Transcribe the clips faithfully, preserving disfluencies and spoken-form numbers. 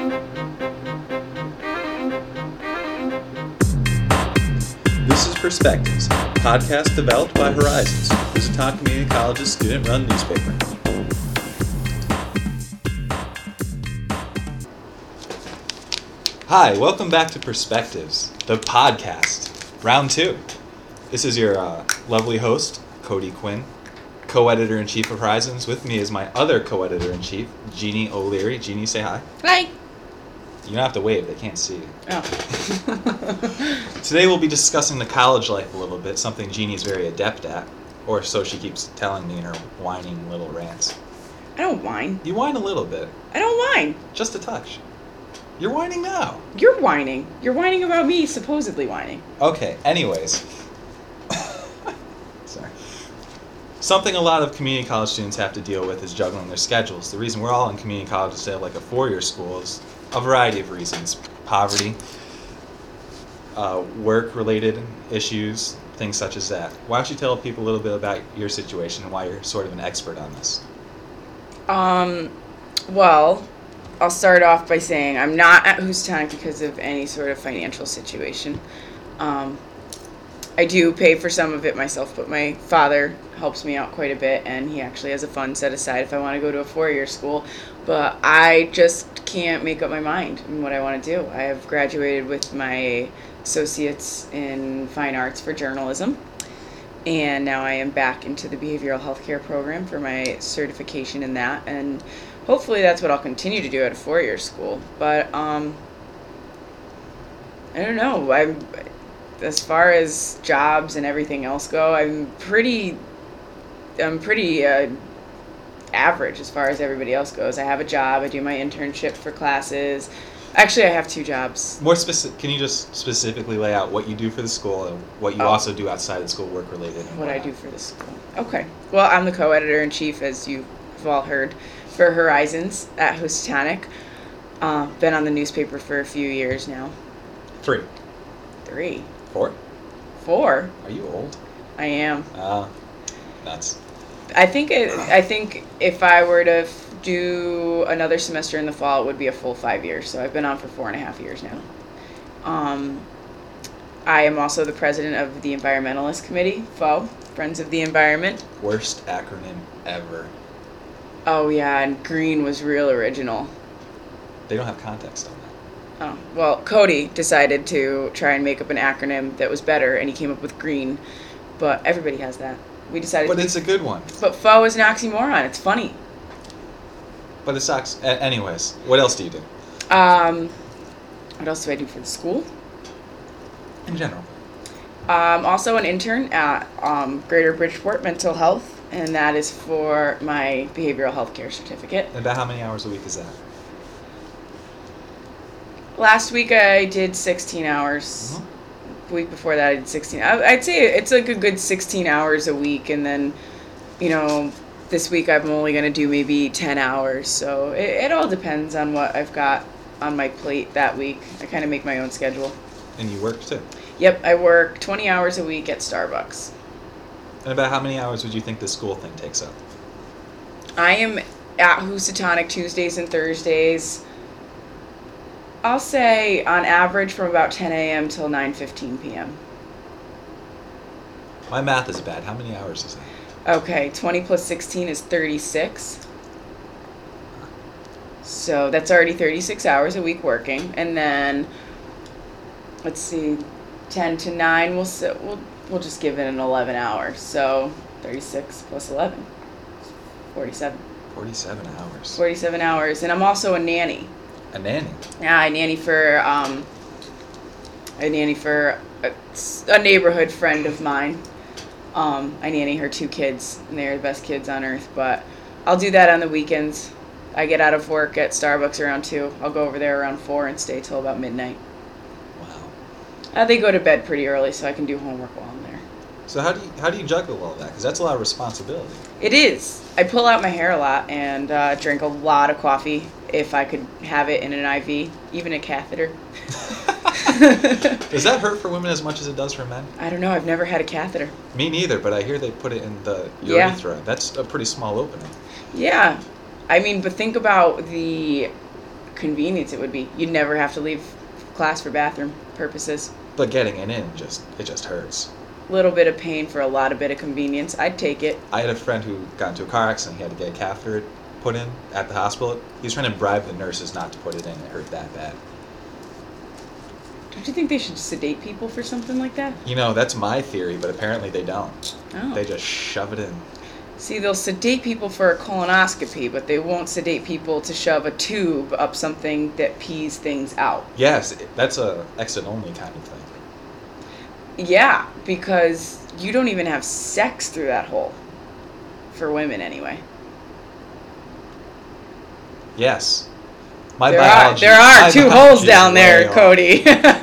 This is Perspectives, a podcast developed by Horizons, Housatonic Community College's student-run newspaper. Hi, welcome back to Perspectives, the podcast, round two. This is your uh, lovely host, Cody Quinn, co-editor-in-chief of Horizons. With me is my other co-editor-in-chief, Jeannie O'Leary. Jeannie, say hi. Hi. You don't have to wave, they can't see you. Oh. Today we'll be discussing the college life a little bit, something Jeannie's very adept at, or so she keeps telling me in her whining little rants. I don't whine. You whine a little bit. I don't whine. Just a touch. You're whining now. You're whining. You're whining about me supposedly whining. Okay, anyways. Sorry. Something a lot of community college students have to deal with is juggling their schedules. The reason we're all in community college instead of like a four-year school is a variety of reasons. Poverty, uh, work-related issues, things such as that. Why don't you tell people a little bit about your situation and why you're sort of an expert on this? Um, well, I'll start off by saying I'm not at Housatonic because of any sort of financial situation. Um, I do pay for some of it myself, but my father helps me out quite a bit, and he actually has a fund set aside if I want to go to a four-year school. But I just can't make up my mind on what I want to do. I have graduated with my associates in fine arts for journalism, and now I am back into the behavioral healthcare program for my certification in that, and hopefully that's what I'll continue to do at a four-year school. But um, I don't know. I'm as far as jobs and everything else go, I'm pretty, I'm pretty uh, average as far as everybody else goes. I have a job. I do my internship for classes. Actually, I have two jobs. More specific, can you just specifically lay out what you do for the school and what you Oh. also do outside of school, work related? And What I whatnot? do for the school. Okay. Well, I'm the co-editor-in-chief, as you've all heard, for Horizons at Housatonic. Uh, been on the newspaper for a few years now. Three. Three. Four? Four. Are you old? I am. Ah, nuts. I think it, I think if I were to f- do another semester in the fall, it would be a full five years. So I've been on for four and a half years now. Um, I am also the president of the Environmentalist Committee, F O, Friends of the Environment. Worst acronym ever. Oh yeah, and green was real original. They don't have context on that. Oh, well, Cody decided to try and make up an acronym that was better, and he came up with green. But everybody has that. We decided. But to it's a good one. But F O is an oxymoron. It's funny. But it sucks. A- anyways, what else do you do? Um, what else do I do for the school? In general. Um, also an intern at um, Greater Bridgeport Mental Health, and that is for my behavioral health care certificate. And about how many hours a week is that? Last week I did sixteen hours. Mm-hmm. The week before that I did sixteen. I, I'd say it's like a good sixteen hours a week, and then, you know, this week I'm only going to do maybe ten hours. So it, it all depends on what I've got on my plate that week. I kind of make my own schedule. And you work too. Yep, I work twenty hours a week at Starbucks. And about how many hours would you think the school thing takes up? I am at Housatonic Tuesdays and Thursdays. I'll say on average from about ten a.m. till nine fifteen p.m. My math is bad. How many hours is that? Okay, twenty plus sixteen is thirty-six. So that's already thirty-six hours a week working. And then, let's see, ten to nine, we'll, sit, we'll, we'll just give it an eleven hours. So thirty-six plus eleven, forty-seven. forty-seven hours. forty-seven hours. And I'm also a nanny. A nanny. Yeah, I nanny for um, I nanny for a, a neighborhood friend of mine. Um, I nanny her two kids, and they're the best kids on earth. But I'll do that on the weekends. I get out of work at Starbucks around two. I'll go over there around four and stay till about midnight. Wow. Uh, they go to bed pretty early, so I can do homework while I'm there. So how do you how do you juggle all that? Because that's a lot of responsibility. It is. I pull out my hair a lot and uh, drink a lot of coffee if I could have it in an I V, even a catheter. Does that hurt for women as much as it does for men? I don't know. I've never had a catheter. Me neither, but I hear they put it in the Yeah. urethra. That's a pretty small opening. Yeah. I mean, but think about the convenience it would be. You'd never have to leave class for bathroom purposes. But getting it in, just it just hurts. Little bit of pain for a lot of bit of convenience. I'd take it. I had a friend who got into a car accident. He had to get a catheter put in at the hospital. He was trying to bribe the nurses not to put it in. It hurt that bad. Don't you think they should sedate people for something like that? You know, that's my theory, but apparently they don't. Oh. They just shove it in. See, they'll sedate people for a colonoscopy, but they won't sedate people to shove a tube up something that pees things out. Yes, that's a exit-only kind of thing. Yeah, because you don't even have sex through that hole. For women, anyway. Yes. My there biology. Are, there are my two biology holes down is there, way Cody.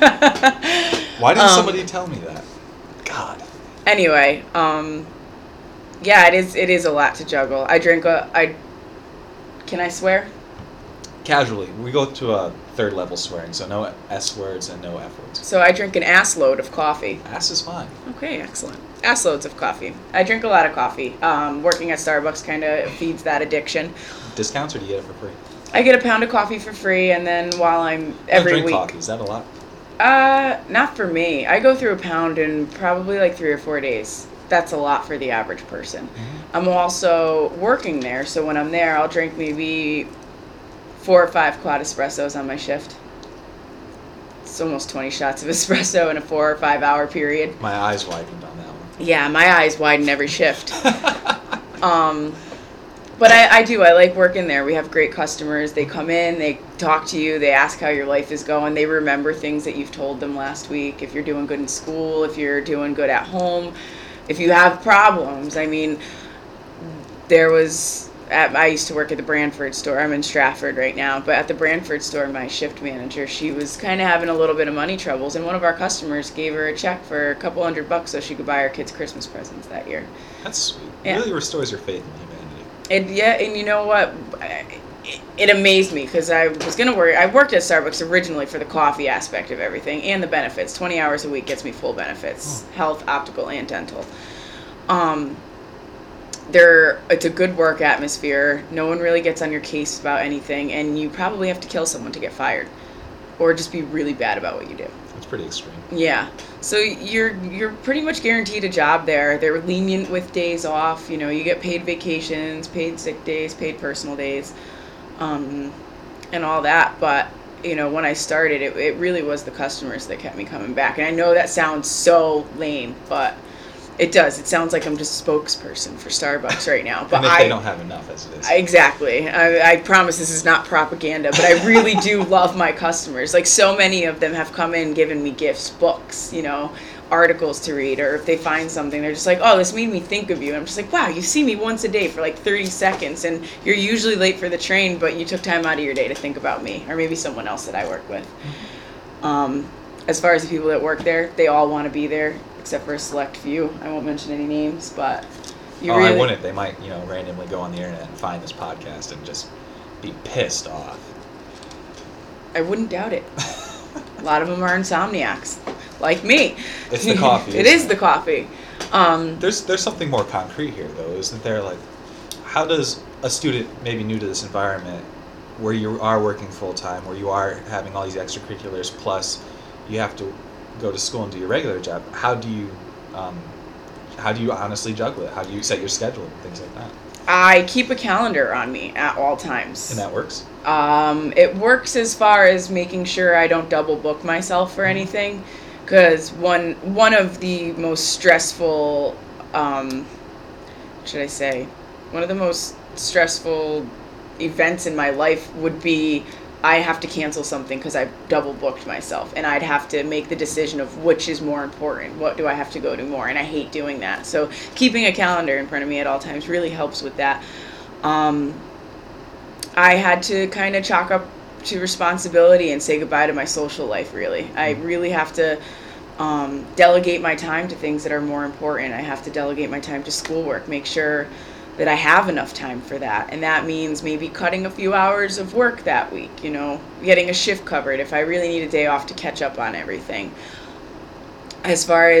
Why didn't um, somebody tell me that? God. Anyway, um, yeah, it is. It is a lot to juggle. I drink a. I. Can I swear? Casually, we go to a third level swearing, so no S words and no F words. So I drink an ass load of coffee. Ass is fine. Okay, excellent. Ass loads of coffee. I drink a lot of coffee. Um, working at Starbucks kind of feeds that addiction. Discounts, or do you get it for free? I get a pound of coffee for free, and then while I'm every drink week. coffee. Is that a lot? Uh, not for me. I go through a pound in probably like three or four days. That's a lot for the average person. Mm-hmm. I'm also working there, so when I'm there, I'll drink maybe four or five quad espressos on my shift. It's almost twenty shots of espresso in a four or five hour period. My eyes widened on that one. Yeah, my eyes widen every shift. um, but I, I do. I like working there. We have great customers. They come in, they talk to you, they ask how your life is going. They remember things that you've told them last week. If you're doing good in school, if you're doing good at home, if you have problems. I mean, there was... At, I used to work at the Brantford store. I'm in Stratford right now. But at the Brantford store, my shift manager, she was kind of having a little bit of money troubles. And one of our customers gave her a check for a couple hundred bucks so she could buy her kids Christmas presents that year. That's sweet. Yeah. It really restores your faith in humanity. And yeah, and you know what? It, it amazed me because I was going to work. I worked at Starbucks originally for the coffee aspect of everything and the benefits. twenty hours a week gets me full benefits. Oh. Health, optical, and dental. Um... There, it's a good work atmosphere. No one really gets on your case about anything, and you probably have to kill someone to get fired, or just be really bad about what you do. That's pretty extreme. Yeah. So you're you're pretty much guaranteed a job there. They're lenient with days off. You know, you get paid vacations, paid sick days, paid personal days, um, and all that. But you know, when I started, it it really was the customers that kept me coming back. And I know that sounds so lame, but it does. It sounds like I'm just a spokesperson for Starbucks right now. But and if I, they don't have enough as it is. Exactly. I, I promise this is not propaganda, but I really do love my customers. Like, so many of them have come in, given me gifts, books, you know, articles to read, or if they find something, they're just like, oh, this made me think of you. And I'm just like, wow, you see me once a day for like thirty seconds, and you're usually late for the train, but you took time out of your day to think about me, or maybe someone else that I work with. Um, as far as the people that work there, they all want to be there, except for a select few. I won't mention any names, but you oh, really... I wouldn't. They might, you know, randomly go on the internet and find this podcast and just be pissed off. I wouldn't doubt it. A lot of them are insomniacs, like me. It's the coffee. It is it? the coffee. Um, there's there's something more concrete here, though, isn't there? Like, how does a student maybe new to this environment, where you are working full time, where you are having all these extracurriculars, plus you have to go to school and do your regular job, how do you um, how do you honestly juggle it? How do you set your schedule and things like that? I keep a calendar on me at all times. And that works? Um, it works as far as making sure I don't double book myself for anything, because one one of the most stressful, um, what should I say, one of the most stressful events in my life would be I have to cancel something because I've double booked myself, and I'd have to make the decision of which is more important. What do I have to go to more? And I hate doing that. So keeping a calendar in front of me at all times really helps with that. Um, I had to kind of chalk up to responsibility and say goodbye to my social life, really. I really have to um, delegate my time to things that are more important. I have to delegate my time to schoolwork, make sure that I have enough time for that. And that means maybe cutting a few hours of work that week, you know, getting a shift covered if I really need a day off to catch up on everything. As far as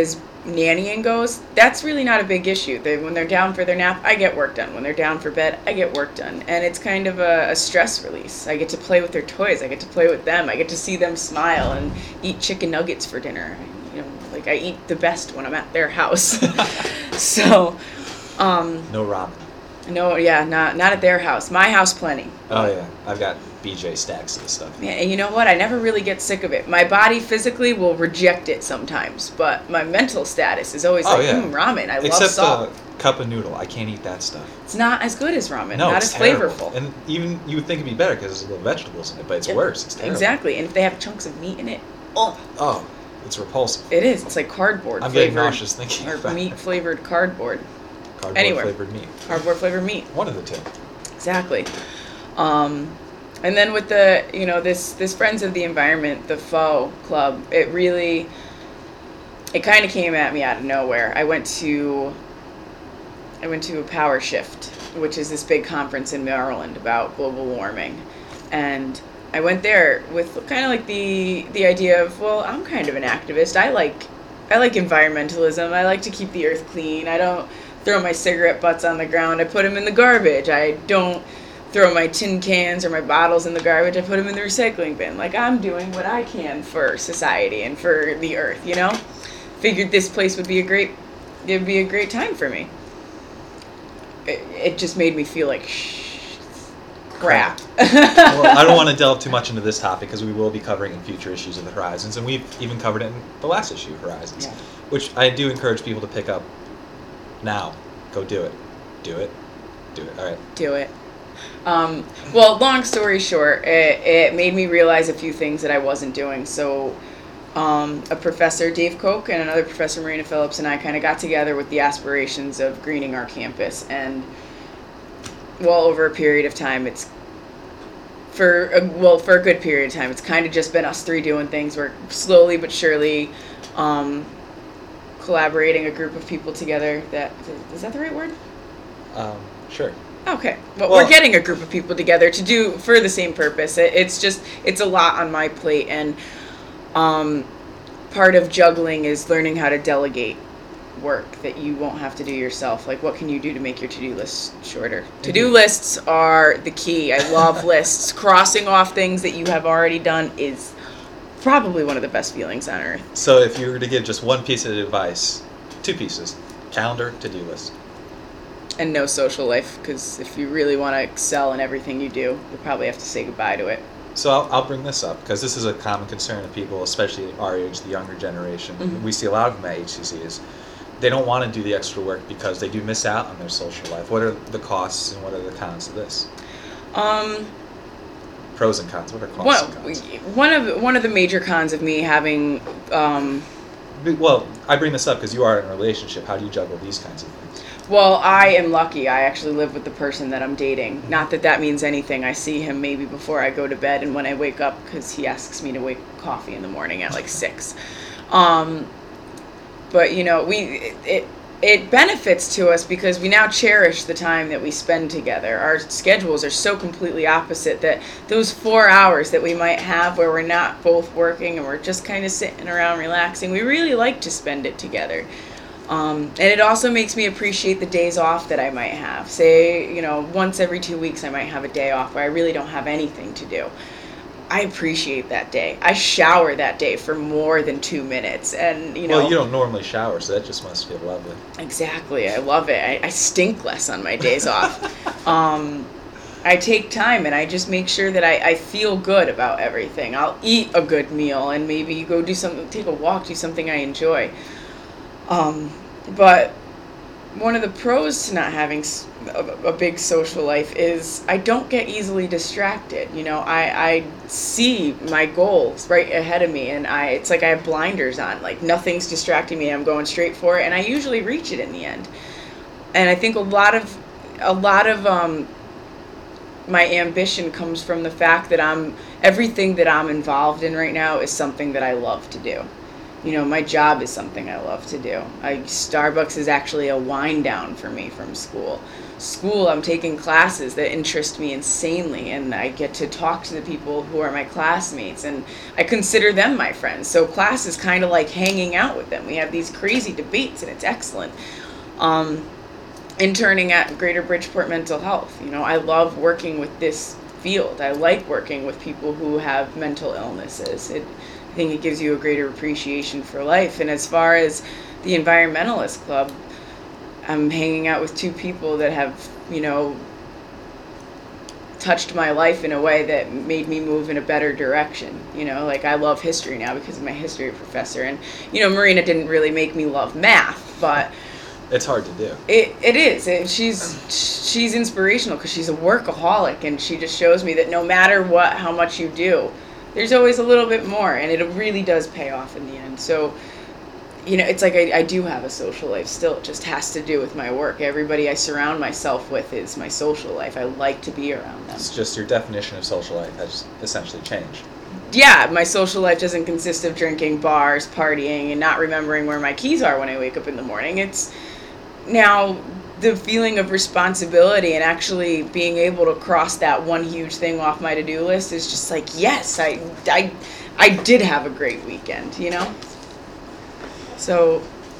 nannying goes, that's really not a big issue. They, when they're down for their nap, I get work done. When they're down for bed, I get work done. And it's kind of a, a stress release. I get to play with their toys. I get to play with them. I get to see them smile and eat chicken nuggets for dinner. You know, like I eat the best when I'm at their house. So, um, no ramen. No, yeah, not not at their house. My house, plenty. Oh yeah, I've got B J stacks of this stuff. Yeah, and you know what? I never really get sick of it. My body physically will reject it sometimes, but my mental status is always Oh, like, yeah. mm, ramen. I Except love salt. a cup of noodle. I can't eat that stuff. It's not as good as ramen. No, not it's as terrible. flavorful. And even you would think it'd be better because there's little vegetables in it, but it's Yep. worse. It's terrible. Exactly, and if they have chunks of meat in it, oh, Oh, it's repulsive. it is. It's like cardboard I'm getting flavored, nauseous thinking or about it. meat flavored cardboard. Cardboard Anywhere. flavored meat. Cardboard flavored meat. One of the two. Exactly. Um, and then with the, you know, this, this Friends of the Environment, the F O Club, it really, it kind of came at me out of nowhere. I went to, I went to a Power Shift, which is this big conference in Maryland about global warming. And I went there with kind of like the, the idea of, well, I'm kind of an activist. I like, I like environmentalism. I like to keep the earth clean. I don't throw my cigarette butts on the ground. I put them in the garbage. I don't throw my tin cans or my bottles in the garbage. I put them in the recycling bin. Like, I'm doing what I can for society and for the earth, you know? Figured this place would be a great, it would be a great time for me. It, it just made me feel like, shh, crap. Well, I don't want to delve too much into this topic because we will be covering in future issues of the Horizons, and we've even covered it in the last issue of Horizons, Yeah. which I do encourage people to pick up now. Go do it. Do it. Do it. All right. Do it. Um, well, long story short, it, it made me realize a few things that I wasn't doing. So, um, a professor, Dave Koch, and another professor, Marina Phillips, and I kind of got together with the aspirations of greening our campus. And, well, over a period of time, it's for a, well, for a good period of time, it's kind of just been us three doing things. We're slowly but surely um, collaborating a group of people together. That is that the right word? Um, sure. Okay, but Well- we're getting a group of people together to do for the same purpose. It, it's just it's a lot on my plate, and um, part of juggling is learning how to delegate work that you won't have to do yourself. Like, what can you do to make your to-do list shorter? To-do lists are the key. I love lists. Crossing off things that you have already done is probably one of the best feelings on earth. So if you were to give just one piece of advice, two pieces, calendar, to-do list. And no social life, because if you really want to excel in everything you do, you probably have to say goodbye to it. So I'll, I'll bring this up because this is a common concern of people, especially our age, the younger generation. Mhm. We see a lot of them at H C C is they don't want to do the extra work because they do miss out on their social life. What are the costs and what are the cons of this? Um, Pros and cons. What are costs Well, and cons? one of one of the major cons of me having, um, Well, I bring this up because you are in a relationship. How do you juggle these kinds of things? well, I am lucky. I actually live with the person that I'm dating. Not that that means anything. I see him maybe before I go to bed and when I wake up, because he asks me to wake coffee in the morning at like six. Um, but you know, we it, it it benefits to us because we now cherish the time that we spend together. Our schedules are so completely opposite that those four hours that we might have where we're not both working and we're just kind of sitting around relaxing, we really like to spend it together. Um, and it also makes me appreciate the days off that I might have. Say, you know, once every two weeks I might have a day off where I really don't have anything to do. I appreciate that day. I shower that day for more than two minutes. And, you know. Well, you don't normally shower, so that just must feel lovely. Exactly. I love it. I, I stink less on my days off. Um, I take time and I just make sure that I, I feel good about everything. I'll eat a good meal and maybe go do something, take a walk, do something I enjoy. Um, but one of the pros to not having s- a, a big social life is I don't get easily distracted. You know, I, I see my goals right ahead of me and I, it's like I have blinders on, like nothing's distracting me. I'm going straight for it and I usually reach it in the end. And I think a lot of, a lot of, um, my ambition comes from the fact that I'm, everything that I'm involved in right now is something that I love to do. You know, my job is something I love to do. I, Starbucks is actually a wind down for me from school. school, I'm taking classes that interest me insanely, and I get to talk to the people who are my classmates, and I consider them my friends. So class is kind of like hanging out with them. We have these crazy debates, and it's excellent. Um, interning at Greater Bridgeport Mental Health. You know, I love working with this field. I like working with people who have mental illnesses. It, I think it gives you a greater appreciation for life. And as far as the Environmentalist Club, I'm hanging out with two people that have, you know, touched my life in a way that made me move in a better direction. You know, like I love history now because of my history professor. And, you know, Marina didn't really make me love math, but it's hard to do. It it is. It, she's she's inspirational because she's a workaholic, and she just shows me that no matter what, how much you do, there's always a little bit more, and it really does pay off in the end. So, you know, it's like I, I do have a social life still. It just has to do with my work. Everybody I surround myself with is my social life. I like to be around them. It's just your definition of social life has essentially changed. Yeah, my social life doesn't consist of drinking, bars, partying, and not remembering where my keys are when I wake up in the morning. It's now the feeling of responsibility and actually being able to cross that one huge thing off my to-do list is just like, yes, I, I, I did have a great weekend, you know? So,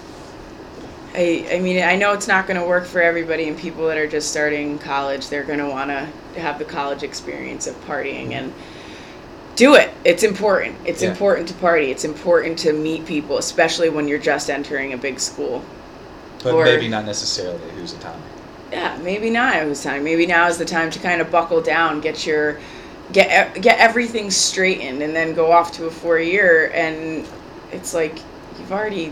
I, I mean, I know it's not going to work for everybody, and people that are just starting college, they're going to want to have the college experience of partying, and do it. It's important. It's yeah. important to party. It's important to meet people, especially when you're just entering a big school. But or, maybe not necessarily at Housatonic. Yeah, maybe not at Housatonic. Maybe now is the time to kind of buckle down, get your, get get everything straightened, and then go off to a four-year, and it's like you've already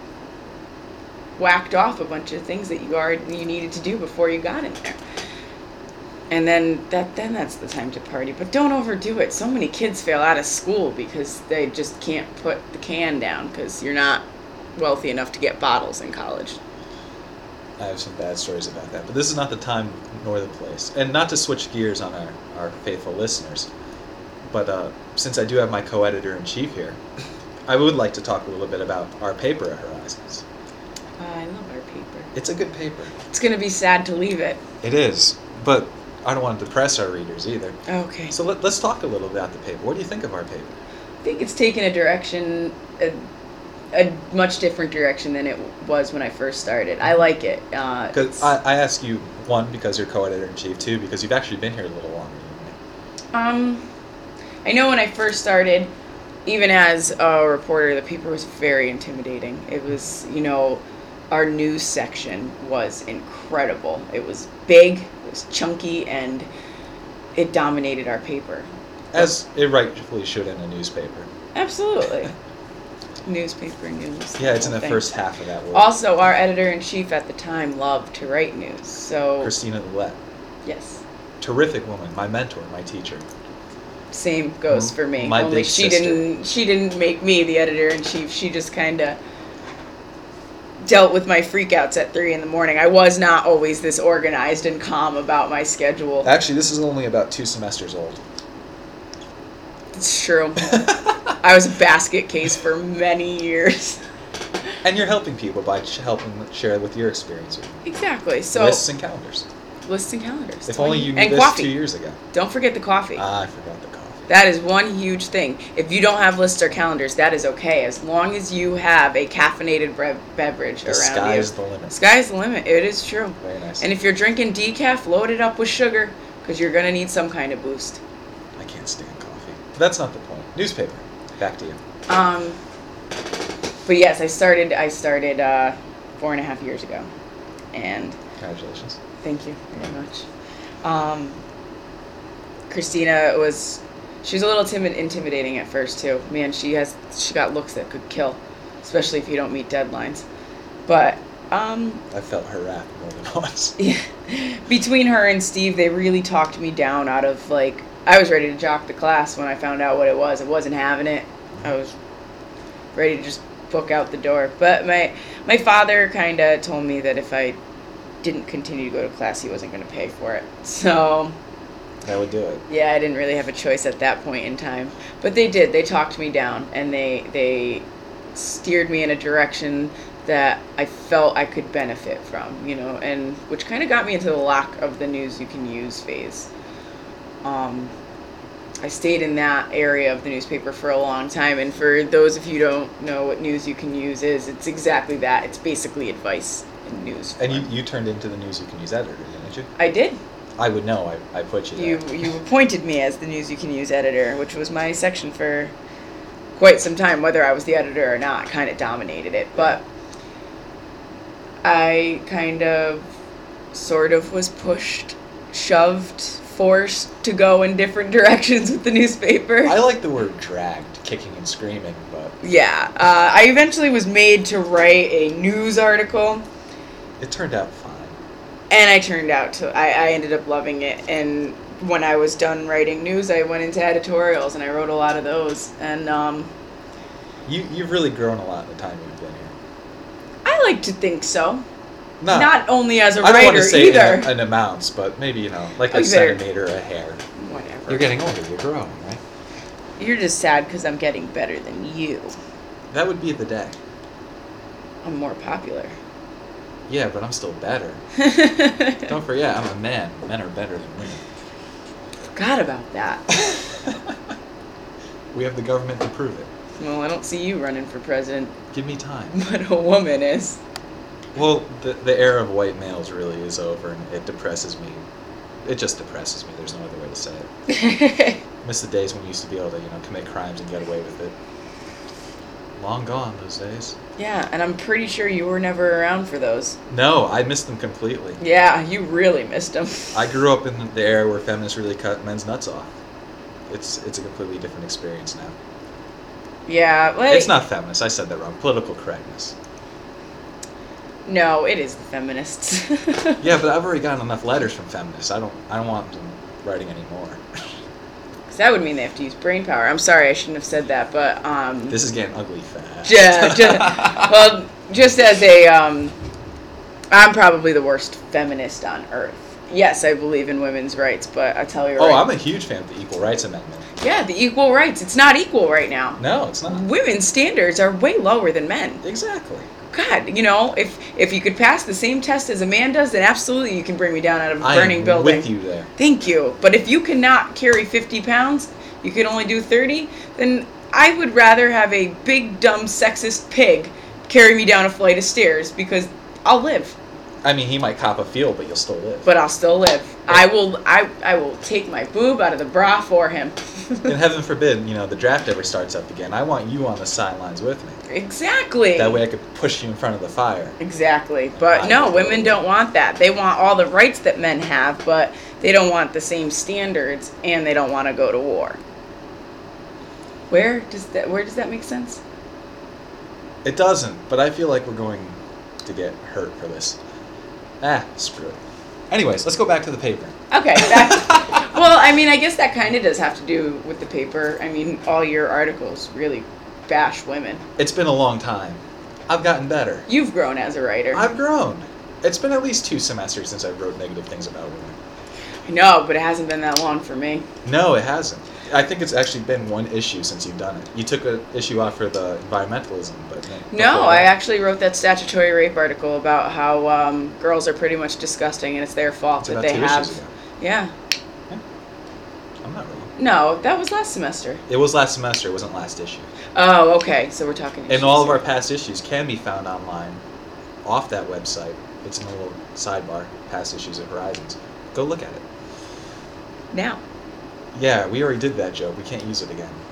whacked off a bunch of things that you already you needed to do before you got in there. And then that then that's the time to party. But don't overdo it. So many kids fail out of school because they just can't put the can down because you're not wealthy enough to get bottles in college. I have some bad stories about that, but this is not the time nor the place. And not to switch gears on our, our faithful listeners, but uh, since I do have my co-editor-in-chief here, I would like to talk a little bit about our paper at Horizons. Uh, I love our paper. It's a good paper. It's going to be sad to leave it. It is, but I don't want to depress our readers either. Okay. So let, let's talk a little about the paper. What do you think of our paper? I think it's taken a direction... A, a much different direction than it was when I first started. I like it. Because uh, I, I ask you, one, because you're co-editor-in-chief, two, because you've actually been here a little longer than me. Um, I know when I first started, even as a reporter, the paper was very intimidating. It was, you know, our news section was incredible. It was big, it was chunky, and it dominated our paper. As it rightfully should in a newspaper. Absolutely. Newspaper news. Yeah, it's in the thing. First half of that word. Also, our editor-in-chief at the time loved to write news, so... Christina Ouellette. Yes. Terrific woman, my mentor, my teacher. Same goes for me. My Only big she sister. didn't she didn't make me the editor-in-chief. She just kind of dealt with my freakouts at three in the morning. I was not always this organized and calm about my schedule. Actually, this is only about two semesters old. It's true. I was a basket case for many years. And you're helping people by sh- helping share with your experience. Exactly. So lists and calendars. Lists and calendars. If only you knew and this coffee. two years ago. Don't forget the coffee. Ah, I forgot the coffee. That is one huge thing. If you don't have lists or calendars, that is okay, as long as you have a caffeinated bre- beverage the around you. The sky is the limit. Sky is the limit. It is true. Very nice. And if you're drinking decaf, load it up with sugar, because you're going to need some kind of boost. I can't stand coffee. But that's not the point. Newspaper. Back to you. Um, but yes, I started. I started uh, four and a half years ago, and congratulations. Thank you very much. Um, Christina was, she was a little timid, intimidating at first too. Man, she has, she got looks that could kill, especially if you don't meet deadlines. But um, I felt her wrath more than once. Yeah, between her and Steve, they really talked me down out of like. I was ready to jock the class when I found out what it was. I wasn't having it. I was ready to just book out the door. But my my father kind of told me that if I didn't continue to go to class, he wasn't going to pay for it. So that would do it. Yeah, I didn't really have a choice at that point in time. But they did. They talked me down, and they they steered me in a direction that I felt I could benefit from, you know, and which kind of got me into the lack of the news you can use phase. Um, I stayed in that area of the newspaper for a long time, and for those of you who don't know what news you can use is, it's exactly that. It's basically advice in news form. And you, you turned into the news you can use editor, didn't you? I did. I would know. I, I put you there. You you appointed me as the news you can use editor, which was my section for quite some time. Whether I was the editor or not, kind of dominated it. But I kind of, sort of was pushed, shoved, forced to go in different directions with the newspaper. I like the word dragged, kicking and screaming, but Yeah, uh, I eventually was made to write a news article, it turned out fine. and I turned out to, I, I ended up loving it, and when I was done writing news, I went into editorials, and I wrote a lot of those, and um, You, you've really grown a lot in the time you've been here. I like to think so. No, Not only as a I don't want writer to say either. in, in amounts, but maybe, you know, like Oh, a you better- centimeter, a hair. Whatever. You're getting older, you're growing, right? You're just sad because I'm getting better than you. That would be the day. I'm more popular. Yeah, but I'm still better. Don't forget, I'm a man. Men are better than women. Forgot about that. We have the government to prove it. Well, I don't see you running for president, Give me time. but a woman is. Well, the, the era of white males really is over, and it depresses me. It just depresses me. There's no other way to say it. Miss the days when we used to be able to, you know, commit crimes and get away with it. Long gone, those days. Yeah, and I'm pretty sure you were never around for those. No, I missed them completely. Yeah, you really missed them. I grew up in the era where feminists really cut men's nuts off. It's it's a completely different experience now. Yeah, like... It's not feminist. I said that wrong. Political correctness. No, it is the feminists. Yeah, but I've already gotten enough letters from feminists. I don't I don't want them writing anymore. Because that would mean they have to use brain power. I'm sorry, I shouldn't have said that, but... um. This is getting ugly fast. Yeah, just, well, just as a, um, I'm probably the worst feminist on earth. Yes, I believe in women's rights, but I tell you Oh, right. I'm a huge fan of the Equal Rights Amendment. Yeah, the equal rights. It's not equal right now. No, it's not. Women's standards are way lower than men. Exactly. God, you know, if if you could pass the same test as a man does, then absolutely you can bring me down out of a I burning am building. with you there. Thank you. But if you cannot carry fifty pounds, you can only do thirty, then I would rather have a big, dumb, sexist pig carry me down a flight of stairs because I'll live. I mean, he might cop a feel, but you'll still live. But I'll still live. I will I, I will take my boob out of the bra for him. And heaven forbid, you know, the draft ever starts up again. I want you on the sidelines with me. Exactly. That way I could push you in front of the fire. Exactly. But I no, will. women don't want that. They want all the rights that men have, but they don't want the same standards, and they don't want to go to war. Where does that where does that make sense? It doesn't, but I feel like we're going to get hurt for this. Ah, screw it. Anyways, let's go back to the paper. Okay. Back, well, I mean, I guess that kind of does have to do with the paper. I mean, all your articles really bash women. It's been a long time. I've gotten better. You've grown as a writer. I've grown. It's been at least two semesters since I wrote negative things about women. I know, but it hasn't been that long for me. No, it hasn't. I think it's actually been one issue since you've done it. You took an issue off for the environmentalism, but No, I actually wrote that statutory rape article about how um, girls are pretty much disgusting and it's their fault It's that about they two have. issues ago. Yeah. I'm not wrong. No, that was last semester. It was last semester. It wasn't last issue. Oh, okay. So we're talking. And issues all of here. our past issues can be found online off that website. It's in a little sidebar, past issues of Horizons. Go look at it. now. Yeah, we already did that joke. We can't use it again.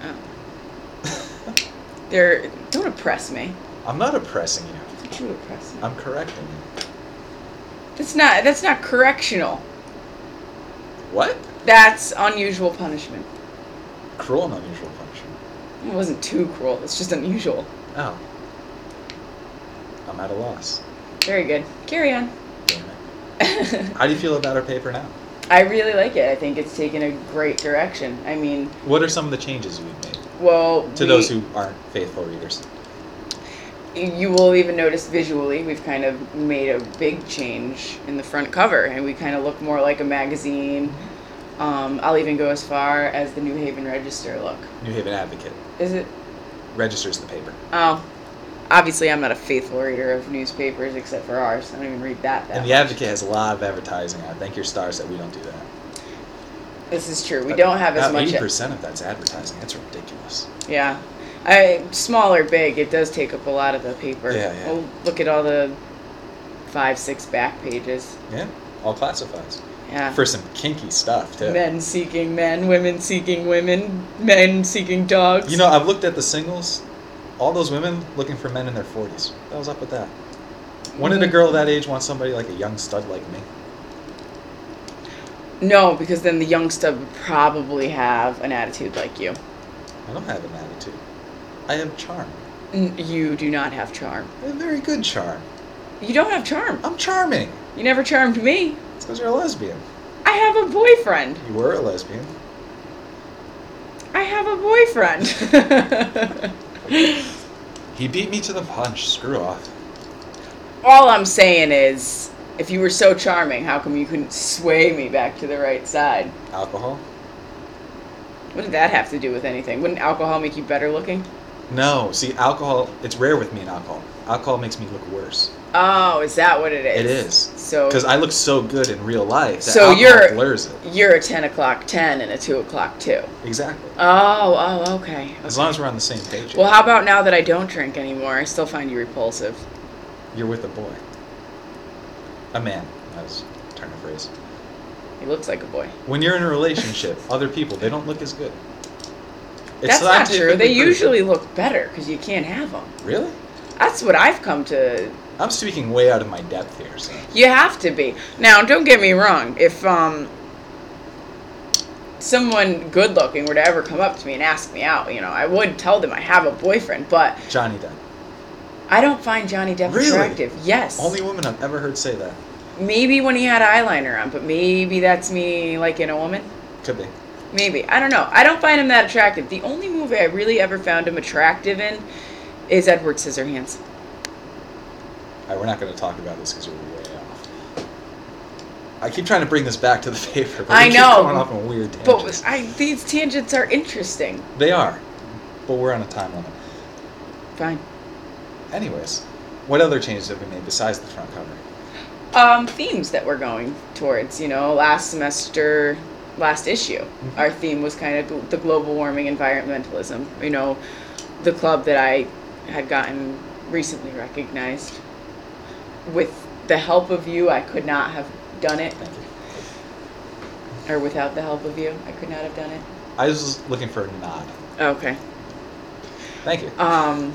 Oh. They're don't oppress me. I'm not oppressing you. Don't you oppress me. I'm correcting you. That's not that's not correctional. What? That's unusual punishment. Cruel and unusual punishment. It wasn't too cruel. It's just unusual. Oh. I'm at a loss. Very good. Carry on. Damn it. How do you feel about our paper now? I really like it. I think it's taken a great direction. I mean, What are some of the changes we've made? well, To we- those who aren't faithful readers. you will even notice visually we've kind of made a big change in the front cover, and we kind of look more like a magazine. Um, I'll even go as far as the New Haven Register look. New Haven Advocate. Is it? Registers the paper. Oh, obviously I'm not a faithful reader of newspapers except for ours. I don't even read that. that And much. the Advocate has a lot of advertising on it. Thank your stars that we don't do that. This is true. We don't have as About much. eighty percent of that's advertising. That's ridiculous. Yeah. I, small or big, it does take up a lot of the paper. Yeah, yeah. Well, look at all the five, six back pages. Yeah, all classifieds. Yeah. For some kinky stuff, too. Men seeking men, women seeking women, men seeking dogs. You know, I've looked at the singles. All those women looking for men in their forties. What the hell's up with that? When did a girl that age want somebody like a young stud like me? No, because then the young stud would probably have an attitude like you. I don't have an attitude. I have charm. N- You do not have charm. I have very good charm. You don't have charm. I'm charming. You never charmed me. It's because you're a lesbian. I have a boyfriend. You were a lesbian. I have a boyfriend. He beat me to the punch. Screw off. All I'm saying is, if you were so charming, how come you couldn't sway me back to the right side? Alcohol? What did that have to do with anything? Wouldn't alcohol make you better looking? No. See, alcohol, it's rare with me in alcohol. Alcohol makes me look worse. Oh, is that what it is? It is. So Because I look so good in real life that So alcohol you're- blurs it. you're a ten o'clock ten and a two o'clock two. Exactly. Oh, oh, okay. As long as we're on the same page. Well, how about now that I don't drink anymore? I still find you repulsive. You're with a boy. A man. I was trying to phrase. He looks like a boy. When you're in a relationship, other people, they don't look as good. That's not true. scientifically They proven. usually look better because you can't have them. Really? That's what I've come to. I'm speaking way out of my depth here, so. You have to be. Now, don't get me wrong. If um someone good looking were to ever come up to me and ask me out, you know, I would tell them I have a boyfriend, but Johnny Depp. I don't find Johnny Depp Really? attractive. Yes. Only woman I've ever heard say that. Maybe when he had eyeliner on, but maybe that's me liking a woman. Could be. Maybe. I don't know. I don't find him that attractive. The only movie I really ever found him attractive in is Edward Scissorhands. All right, we're not going to talk about this because we're way off. I keep trying to bring this back to the paper, but I we know, keep going off on weird tangents. But I, these tangents are interesting. They are, but we're on a time limit. Fine. Anyways, what other changes have we made besides the front cover? Um, themes that we're going towards. You know, last semester, last issue, Mhm. our theme was kind of gl- the global warming environmentalism. You know, the club that I had gotten recently recognized. With the help of you, I could not have done it. Thank you. Or without the help of you, I could not have done it. I was just looking for a nod. Okay. Thank you. Um,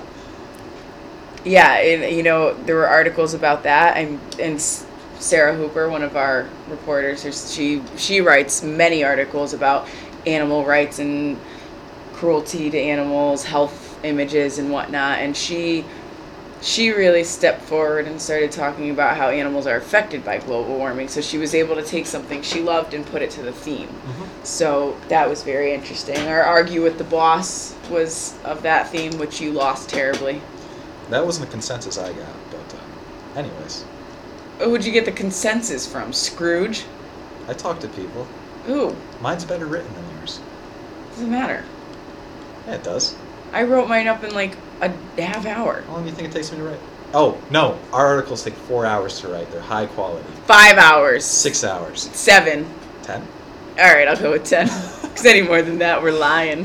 yeah, and, you know, there were articles about that, and and S- Sarah Hooper, one of our reporters, her- she she writes many articles about animal rights and cruelty to animals, health images and whatnot, and she she really stepped forward and started talking about how animals are affected by global warming. So she was able to take something she loved and put it to the theme. Mhm. So that was very interesting. Our Argue with the Boss was of that theme, which you lost terribly. That wasn't the consensus I got, but uh, anyways, Who'd you get the consensus from? Scrooge? I talked to people. Who? Mine's better written than yours. Doesn't matter. Yeah, it does. I wrote mine up in like a half hour. How long do you think it takes me to write? Oh, no. Our articles take four hours to write. They're high quality. Five hours. Six hours. Seven. Ten? All right, I'll go with ten. Because any more than that, we're lying.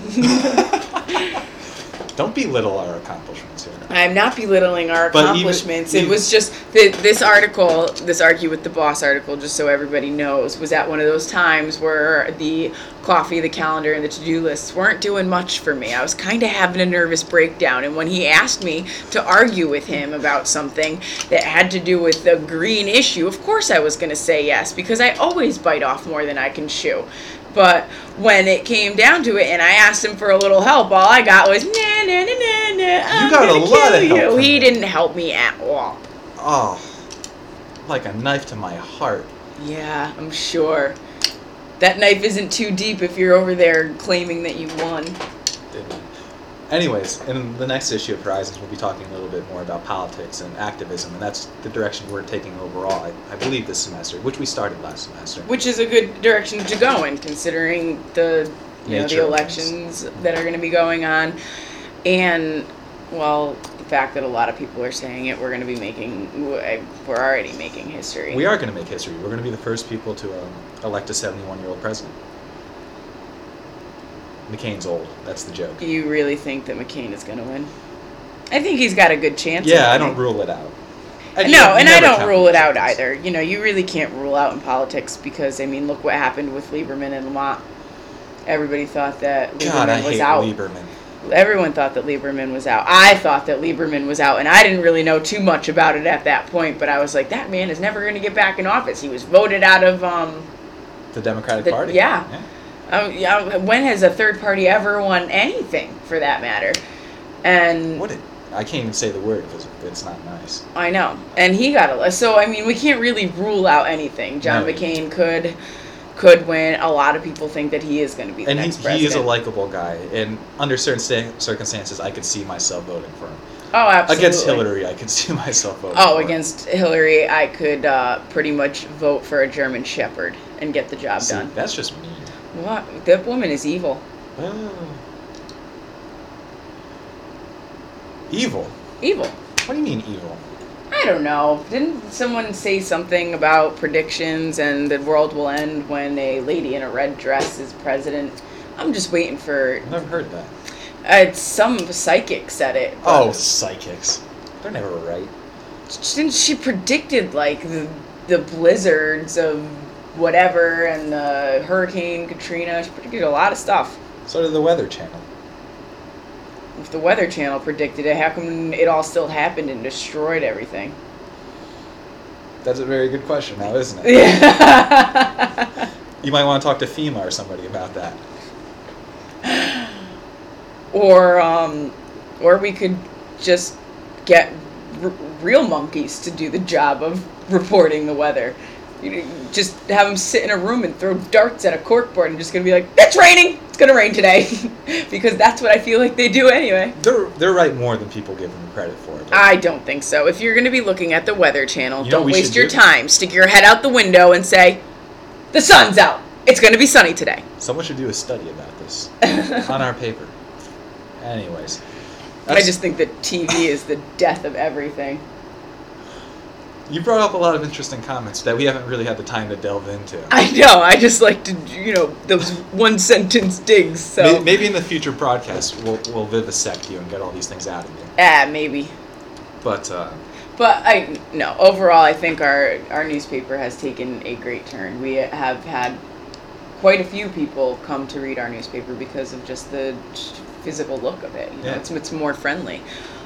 Don't belittle our accomplishments here. I'm not belittling our But even- accomplishments. even- It was just th- this article, this Argue with the Boss article, just so everybody knows, was at one of those times where the coffee, the calendar, and the to-do lists weren't doing much for me. I was kind of having a nervous breakdown, and when he asked me to argue with him about something that had to do with the green issue, of course I was going to say yes, because I always bite off more than I can chew. But when it came down to it, and I asked him for a little help, all I got was, nah, nah, nah, nah, nah, I'm got a gonna lot kill of help you. from He him. didn't help me at all. Oh, like a knife to my heart. Yeah, I'm sure. That knife isn't too deep if you're over there claiming that you won. Didn't I? Anyways, in the next issue of Horizons, we'll be talking a little bit more about politics and activism, and that's the direction we're taking overall, I, I believe, this semester, which we started last semester. Which is a good direction to go in, considering the you know Nature the of elections that are going to be going on. And Well, the fact that a lot of people are saying it, we're going to be making, we're already making history. We are going to make history. We're going to be the first people to um, elect a seventy-one-year-old president. McCain's old. That's the joke. Do you really think that McCain is going to win? I think he's got a good chance. Yeah, I don't rule it out. And no, you and I don't rule it out either. You know, you really can't rule out in politics because, I mean, look what happened with Lieberman and Lamont. Everybody thought that Lieberman God, I was hate out. Lieberman. Everyone thought that Lieberman was out. I thought that Lieberman was out, and I didn't really know too much about it at that point, but I was like, that man is never going to get back in office. He was voted out of... Um, the Democratic the, Party? Yeah. yeah. Um, yeah. When has a third party ever won anything, for that matter? And... What did... I can't even say the word because it's not nice. I know. And he got a... So, I mean, we can't really rule out anything. John no. McCain could... could win. A lot of people think that he is going to be the and next he, president. he is a likable guy. And under certain st- circumstances, I could see myself voting for him. Oh, absolutely. Against Hillary, I could see myself voting oh, for against him. Hillary, I could uh, pretty much vote for a German Shepherd and get the job see, done. That's just mean. What? That woman is evil. Oh. Evil? Evil. What do you mean evil? I don't know. Didn't someone say something about predictions and the world will end when a lady in a red dress is president? I'm just waiting for... I've never heard that. Uh, some psychic said it. Oh, psychics. They're never right. She, she predicted, like, the, the blizzards of whatever and the Hurricane Katrina. She predicted a lot of stuff. So did the Weather Channel. If the Weather Channel predicted it, how come it all still happened and destroyed everything? That's a very good question now, isn't it? Yeah. You might want to talk to FEMA or somebody about that. Or, um, or we could just get r- real monkeys to do the job of reporting the weather. You just have them sit in a room and throw darts at a corkboard and just gonna be like, it's raining! It's gonna rain today. Because that's what I feel like they do anyway. They're they're right more than people give them credit for. I don't think so. If you're gonna be looking at the Weather Channel, you know don't waste your do? time. Stick your head out the window and say, the sun's out. It's gonna be sunny today. Someone should do a study about this on our paper. Anyways. I just think that T V is the death of everything. You brought up a lot of interesting comments that we haven't really had the time to delve into. I know. I just like to, you know, those one sentence digs. So maybe in the future broadcast we'll we'll vivisect you and get all these things out of you. Ah, maybe. But uh, but I no. Overall, I think our our newspaper has taken a great turn. We have had quite a few people come to read our newspaper because of just the physical look of it. You know, yeah. it's it's more friendly.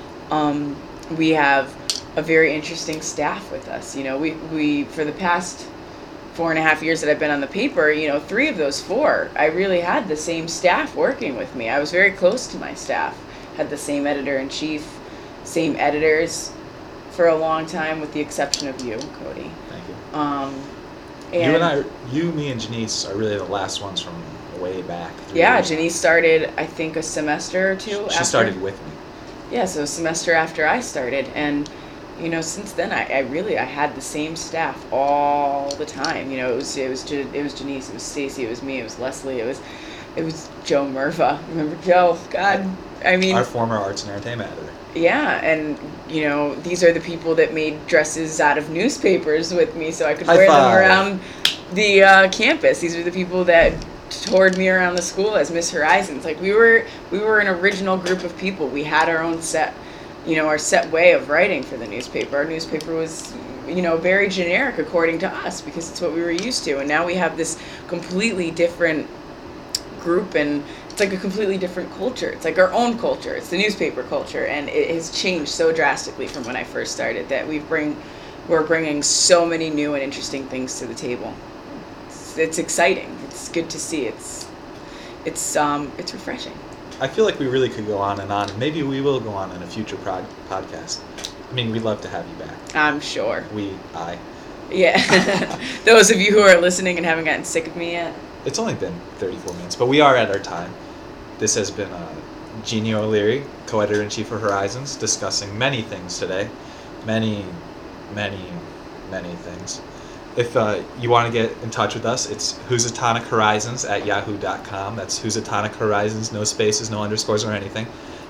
Um, we have a very interesting staff with us. You know, we, we for the past four and a half years that I've been on the paper, you know, three of those four, I really had the same staff working with me. I was very close to my staff. Had the same editor-in-chief, same editors for a long time, with the exception of you, Cody. Thank you. Um, and you and I, you, me, and Janice are really the last ones from way back. Yeah, Janice started, I think, a semester or two. She after. started with me. Yeah, so a semester after I started, and you know, since then, I, I really I had the same staff all the time. You know, it was it was it was Janice, it was Stacy, it was me, it was Leslie, it was it was Joe Murva. Remember Joe? God, I mean, our former arts and entertainment editor. Yeah, and you know, these are the people that made dresses out of newspapers with me, so I could High wear five. them around the uh, campus. These are the people that toured me around the school as Miss Horizons. Like we were we were an original group of people. We had our own set. You know, our set way of writing for the newspaper. Our newspaper was, you know, very generic according to us because it's what we were used to. And now we have this completely different group, and it's like a completely different culture. It's like our own culture. It's the newspaper culture, and it has changed so drastically from when I first started that we bring, we're bringing so many new and interesting things to the table. It's, it's exciting. It's good to see. It's, it's, um, it's refreshing. I feel like we really could go on and on. Maybe we will go on in a future prod- podcast. I mean, we'd love to have you back. I'm sure. We, I. Yeah. Those of you who are listening and haven't gotten sick of me yet. It's only been thirty-four minutes, but we are at our time. This has been uh, Jeannie O'Leary, co-editor-in-chief for Horizons, discussing many things today. Many, many, many things. If uh, you want to get in touch with us, it's Housatonic Horizons at yahoo dot com. That's Housatonic Horizons, no spaces, no underscores or anything,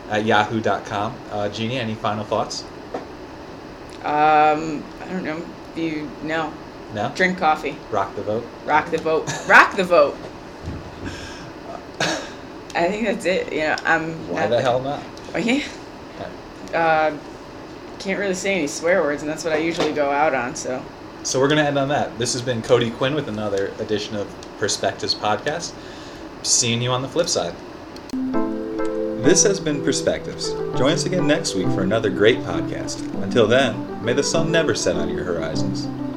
at yahoo dot com. Uh, Jeannie, any final thoughts? Um, I don't know. You no. No? Drink coffee. Rock the vote? Rock the vote. Rock the vote. I think that's it. You know, I'm. Why the hell not? Oh, yeah. Uh, can't really say any swear words, and that's what I usually go out on. So. So we're gonna end on that. This has been Cody Quinn with another edition of Perspectives Podcast. Seeing you on the flip side. This has been Perspectives. Join us again next week for another great podcast. Until then, may the sun never set on your horizons.